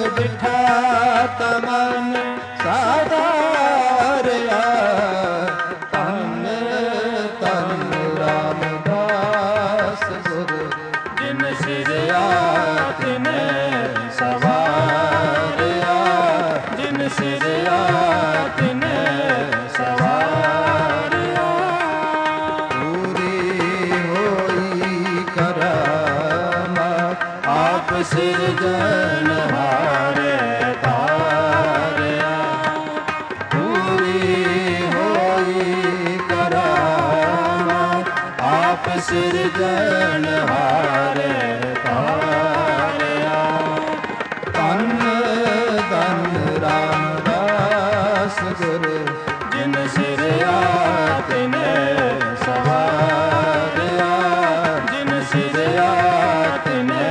सिरजनहारे तारिया पूरी होई करामत आप सिरजनहारे तारिया धन धन रामदास गुरु जिन सिरया तिने सवारिया जिन सिरया तिने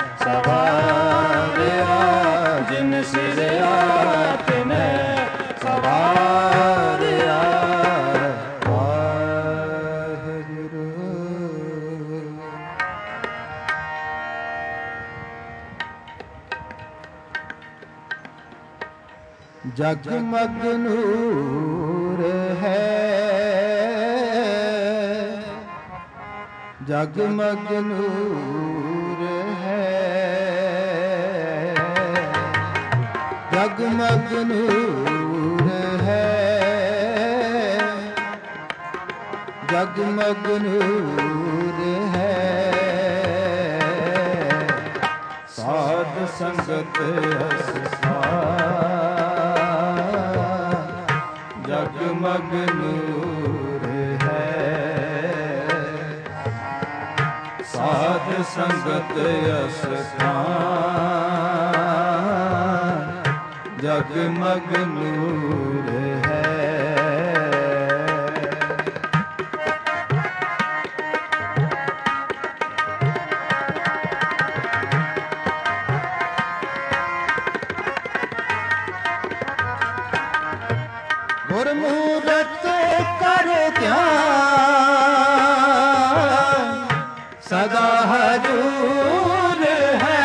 सवारिया जिन सिरया तिने सवारिया वाहिगुरु। जगमग नूर है जगमग नूर है जगमग नूर है जगमग नूर है साध संगत जगमग नूर है साध संगत अस्थान जगमग नूर है। गुरमूरत कर ध्यान सदा हजूर है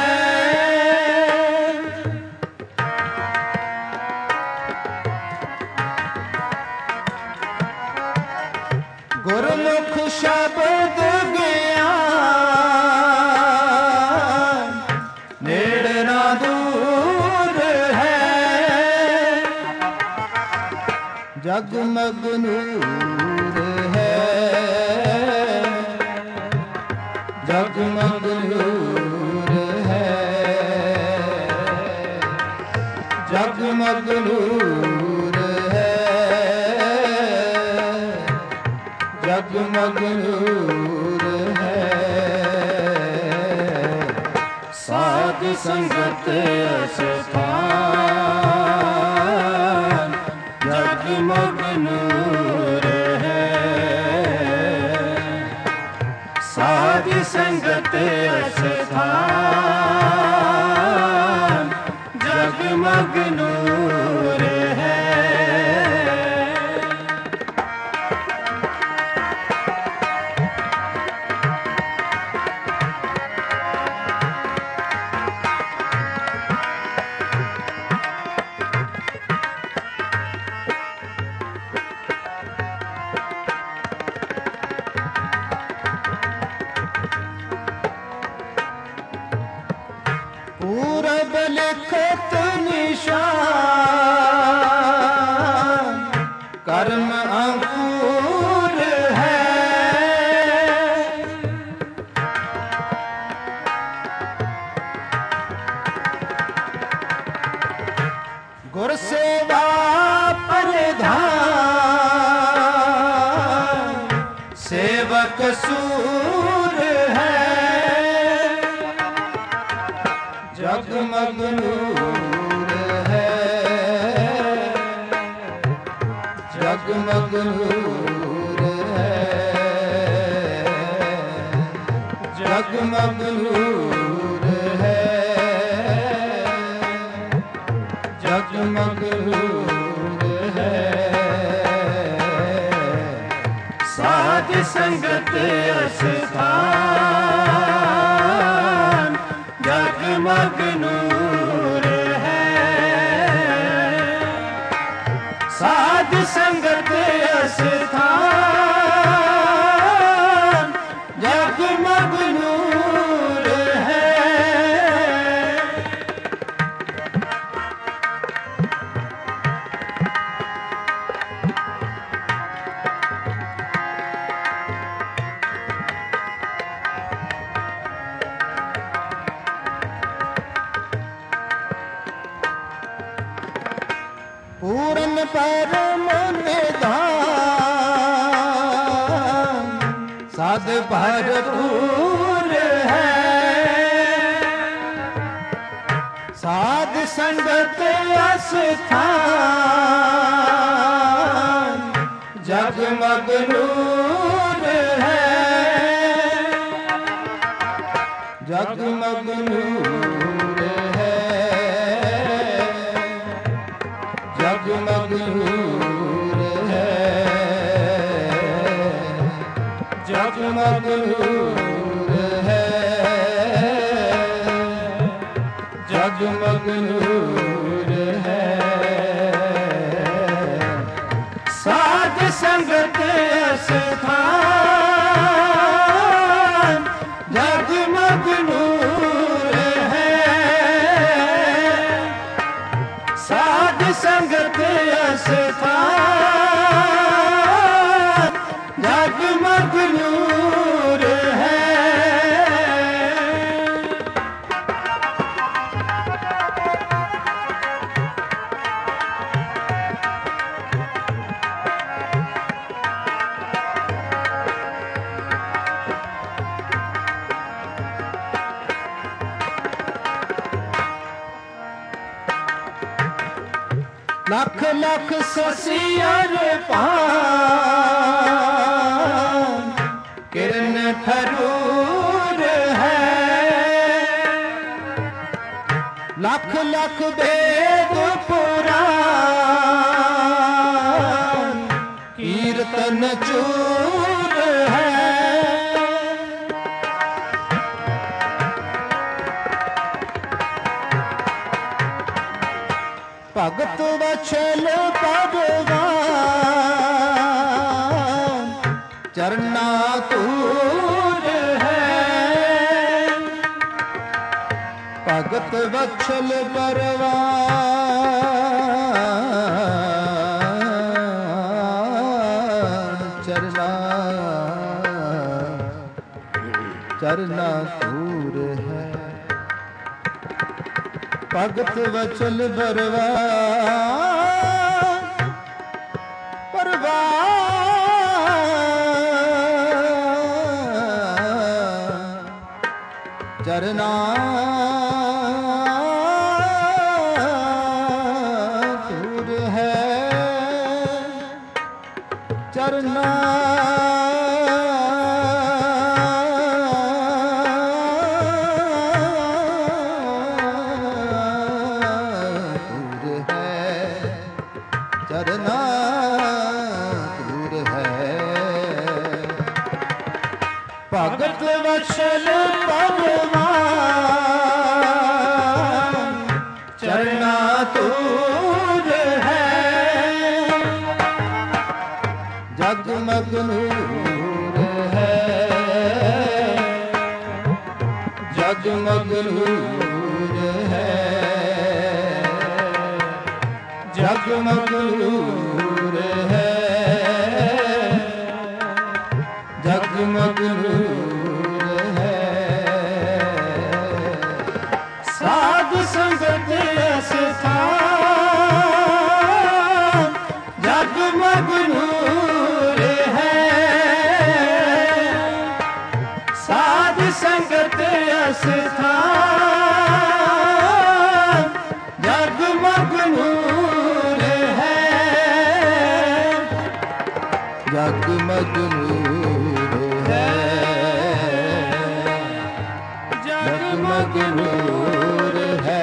गुरमुख शब्द ज्ञान नेड़ ना दूर है जगमग नूर है जगमग नूर है जगमग नूर है जगमग नूर है साध संगत अस्थान जगमग नूर है साध संगत अस्थान जगमग नूर है। पूरब लिखत निशान कर्म अंकुर है गुर सेवा प्रधान सेवक सूर है जगमग नूर है जगमग नूर है जगमग नूर है जगमग नूर है साध संगत अस्थान जगमग नूर है साध संगत अस्थान जगमग नूर है। पूरन परम निधान साध भरपूर है। साध संगत अस्थान जगमग नूर है। जगमग नूर है। जगमग नूर है। जगमग नूर है। जगमग नूर है। साध संगत स्थान जगमग नूर है। साध संगत स्थान जगमग नूर है। लख लख ससियर पान किरण ठरूर है। लख लख वेद पुराण कीर्तन चूर है। भगत वछल भगवान चरना तूर है। भगत वछल परवान चरना चरना तूर है। भगत वचल बरवान परवान चरना दूर है। चरना चरना दूर है। भगत वत्सल भगवान चरना दूर है। जगमग नूर है। जगमग नूर है। जगमग नूर है। जगमग नूर है। साध संगत स्थान जगमग नूर है। साध संगत स्थान जगमग नूर है। जगमग नूर है। जगमग नूर है।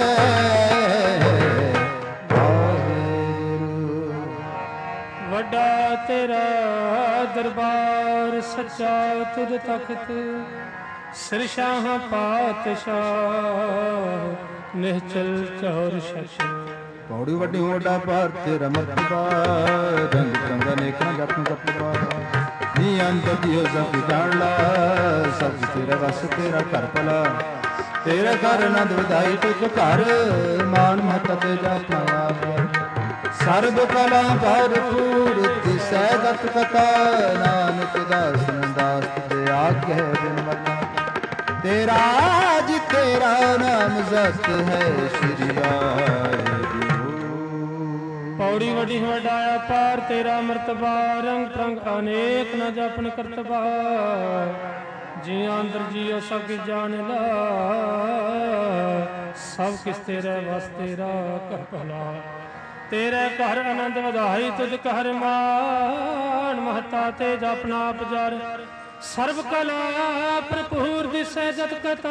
ਵੱਡਾ ਤੇਰਾ ਦਰਬਾਰ ਸੱਚਾ ਤੁਧ ਤਖਤ ਸਿਰਸ਼ਾਹ ਪਾਤਸ਼ਾਹ ਨਿਹਚਲ ਚੌਰ ਸ਼ਸ਼। ਪੌੜੀ ਵੱਡੀ ਹੋਡਾ ਪਰ ਤੇਰਾ ਮਰਤਬਾ ਰੰਗ ਚੰਗਾ ਨੇਕਾਂ ਜਪਨ ਜਪਵਾ ਨੀ ਅੰਤ ਦਿਓ ਸਭ ਜਾਣ ਲਾ। ਸਭ ਤੇਰਾ ਵਸ ਤੇਰਾ ਘਰ ਭਲਾ ਤੇਰਾ ਘਰ ਆਨੰਦ ਵਧਾਈ ਤੁਝ ਘਰ ਮਾਨ ਮਹਤ ਤੇ ਜਾਪਨਾ ਆਪ। ਸਰਬ ਕਲਾ ਭਰਪੂਰ ਤਿਸੈ ਗਤ ਕਥਾ ਨਾਨਕ ਦਾਸ ਦਾਸ ਤੇ ਆਗੇ ਬਿਨ ਮਨਾ। तेरा जी तेरा नाम जत है श्री वाहिगुरु। ਪੌੜੀ ਵਡੀ ਵਡਾਇਆ ਪਾਰ ਤੇਰਾ ਮਰਤਬਾ ਰੰਗ ਪ੍ਰੰਗ ਅਨੇਕ ਨ ਜਪਨ ਕਰਤਬਾ ਜੀ ਅੰਦਰ ਜੀਓ ਸਭ ਕੀ ਜਾਣ ਲਾ ਸਭ ਕਿਸ ਤੇਰੇ ਵਸ ਤੇਰਾ ਕਰ ਭਲਾ ਤੇਰੇ ਘਰ ਆਨੰਦ ਵਧਾਈ ਤੁਧ ਘਰ ਮਾਨ ਮਹਤਾ ਤੇ ਜਪਨਾ ਪਜਾਰ ਸਰਬ ਕਲਾ ਭਰਪੂਰ ਦਿਸੈ ਜਤ ਕਤਾ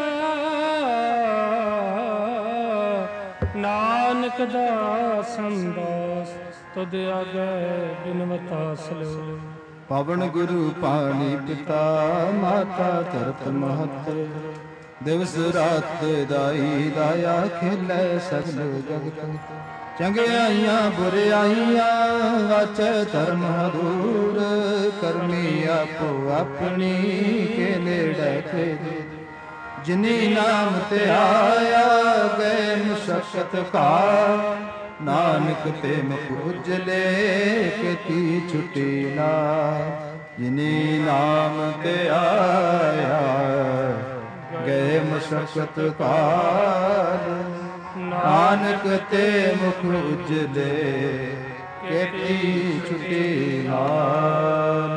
ਨਾਨਕ ਦਾਸ ਸੰਦਾਸ ਤੁਧ ਆਗੇ ਬਿਨਵਤਾ ਸਲੋ ਪਵਨ ਗੁਰੂ ਪਾਣੀ ਪਿਤਾ ਮਾਤਾ ਧਰਤ ਮਹਤ ਦਿਵਸ ਰਾਤ ਦਾਈ ਦਾਇਆ ਖੇਲੇ ਸਗਲ ਜਗਤ ਚੰਗਿਆਈਆਂ ਬੁਰਿਆਈਆਂ ਵਾਚੈ ਧਰਮ ਹਦੂਰ ਕਰਮੀ ਆਪੋ ਆਪਣੀ ਕੇ ਨੇੜੇ ਤੇ ਜਿਨੀ ਨਾਮ ਤੇ ਆਇਆ ਗਏ ਮੁਸ਼ਕਤ ਕਾ ਨਾਨਕ ਤੇ ਮੁਖ ਉਜਲੇ ਕੀਤੀ ਛੁਟੀ ਨਾ ਜਿਨੀ ਨਾਮ ਤੇ ਆਇਆ ਗਏ ਮੁਸ਼ਕਤ ਕਾਲ ਨਾਨਕ ਤੇ ਮੁਖ ਉਜਲੇ ਕੀਤੀ ਛੁਟੀ ਨਾਲ।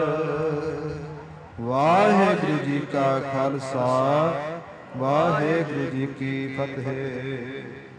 ਵਾਹਿਗੁਰੂ ਜੀ ਕਾ ਖਾਲਸਾ ਵਾਹਿਗੁਰੂ ਜੀ ਕੀ ਫਤਿਹ।